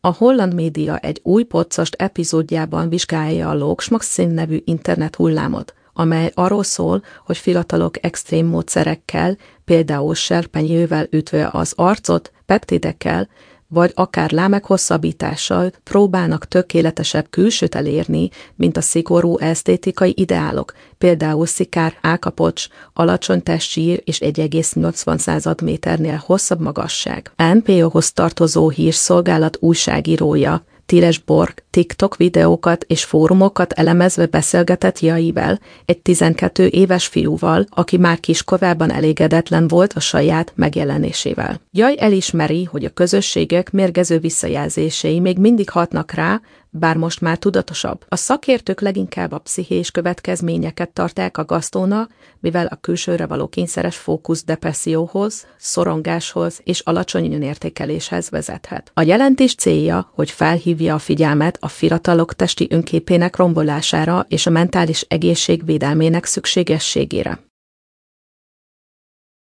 A holland média egy új podcast epizódjában vizsgálja a Looksmaxin nevű internet hullámot, amely arról szól, hogy fiatalok extrém módszerekkel, például serpenyővel ütve az arcot, peptidekkel, vagy akár lámek hosszabbítással próbálnak tökéletesebb külsőt elérni, mint a szigorú esztétikai ideálok, például szikár, állkapocs, alacsony testsír és 1,80 méternél hosszabb magasság. NPO-hoz tartozó hírszolgálat újságírója, Tires Borg TikTok videókat és fórumokat elemezve beszélgetett Jaivel, egy 12 éves fiúval, aki már kiskorában elégedetlen volt a saját megjelenésével. Jai elismeri, hogy a közösségek mérgező visszajelzései még mindig hatnak rá, bár most már tudatosabb. A szakértők leginkább a pszichés következményeket tartják aggasztónak, mivel a külsőre való kényszeres fókusz depresszióhoz, szorongáshoz és alacsony önértékeléshez vezethet. A jelentés célja, hogy felhívja a figyelmet a fiatalok testi önképének rombolására és a mentális egészség védelmének szükségességére.